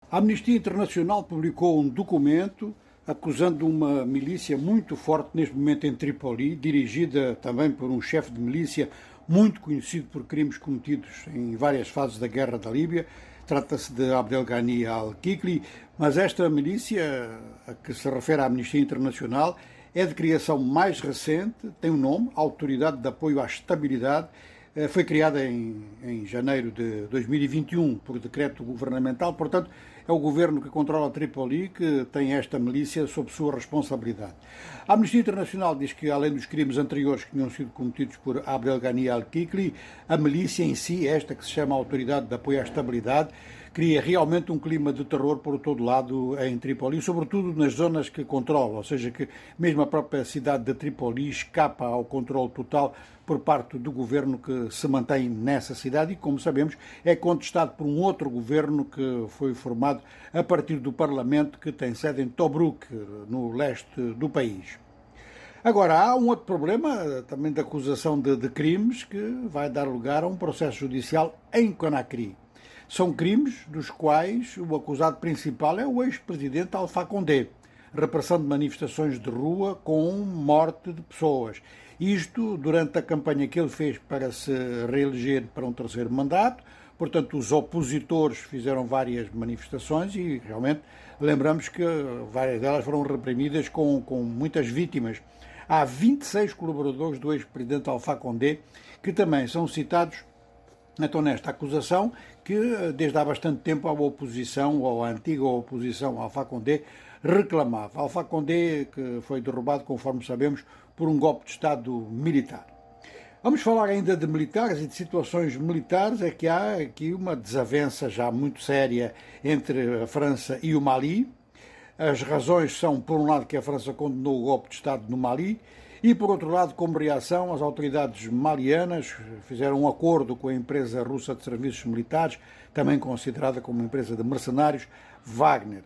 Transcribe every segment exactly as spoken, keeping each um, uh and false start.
A Amnistia Internacional publicou um documento acusando uma milícia muito forte neste momento em Trípoli, dirigida também por um chefe de milícia muito conhecido por crimes cometidos em várias fases da guerra da Líbia. Trata-se de Abdelghani al-Kikli, mas esta milícia a que se refere à Amnistia Internacional é de criação mais recente, tem um nome, Autoridade de Apoio à Estabilidade. Foi criada em, em janeiro de dois mil e vinte e um por decreto governamental, portanto é o governo que controla Trípoli que tem esta milícia sob sua responsabilidade. A Amnistia Internacional diz que, além dos crimes anteriores que tinham sido cometidos por Abdelghani al-Kikli, a milícia em si, esta que se chama Autoridade de Apoio à Estabilidade, cria realmente um clima de terror por todo lado em Trípoli, sobretudo nas zonas que controla, ou seja, que mesmo a própria cidade de Trípoli escapa ao controle total por parte do governo que se mantém nessa cidade e, como sabemos, é contestado por um outro governo que foi formado a partir do Parlamento que tem sede em Tobruk, no leste do país. Agora, há um outro problema, também de acusação de, de crimes, que vai dar lugar a um processo judicial em Conakry. São crimes dos quais o acusado principal é o ex-presidente Alpha Condé, repressão de manifestações de rua com morte de pessoas. Isto durante a campanha que ele fez para se reeleger para um terceiro mandato. Portanto, os opositores fizeram várias manifestações e realmente lembramos que várias delas foram reprimidas com, com muitas vítimas. Há vinte e seis colaboradores do ex-presidente Alpha Condé que também são citados então nesta acusação que desde há bastante tempo a oposição, ou a antiga oposição Alpha Condé, reclamava. Alpha Condé que foi derrubado, conforme sabemos, por um golpe de Estado militar. Vamos falar ainda de militares e de situações militares. É que há aqui uma desavença já muito séria entre a França e o Mali. As razões são, por um lado, que a França condenou o golpe de Estado no Mali e, por outro lado, como reação, as autoridades malianas fizeram um acordo com a empresa russa de serviços militares, também considerada como uma empresa de mercenários, Wagner.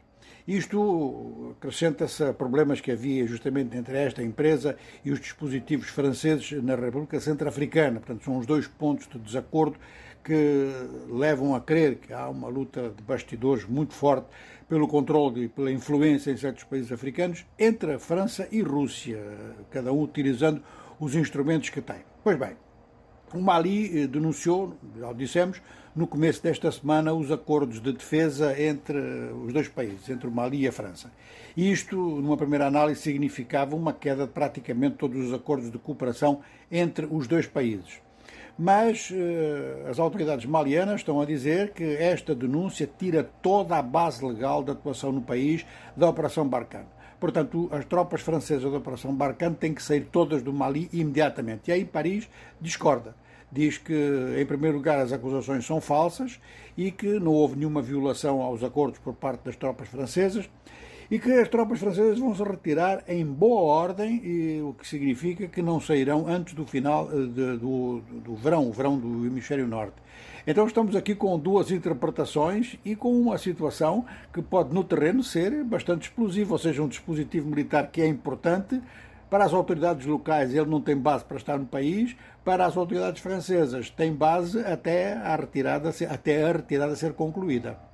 Isto acrescenta-se a problemas que havia justamente entre esta empresa e os dispositivos franceses na República Centro-Africana. Portanto, são os dois pontos de desacordo que levam a crer que há uma luta de bastidores muito forte pelo controle e pela influência em certos países africanos entre a França e a Rússia, cada um utilizando os instrumentos que tem. Pois bem, o Mali denunciou, já o dissemos, no começo desta semana, os acordos de defesa entre os dois países, entre o Mali e a França. E isto, numa primeira análise, significava uma queda de praticamente todos os acordos de cooperação entre os dois países. Mas uh, as autoridades malianas estão a dizer que esta denúncia tira toda a base legal da atuação no país da Operação Barkhane. Portanto, as tropas francesas da Operação Barkhane têm que sair todas do Mali imediatamente. E aí Paris discorda. Diz que, em primeiro lugar, as acusações são falsas e que não houve nenhuma violação aos acordos por parte das tropas francesas e que as tropas francesas vão se retirar em boa ordem, e, o que significa que não sairão antes do final de, do, do verão, o verão do hemisfério norte. Então estamos aqui com duas interpretações e com uma situação que pode no terreno ser bastante explosiva, ou seja, um dispositivo militar que é importante. Para as autoridades locais ele não tem base para estar no país, para as autoridades francesas tem base até a retirada, até a retirada ser concluída.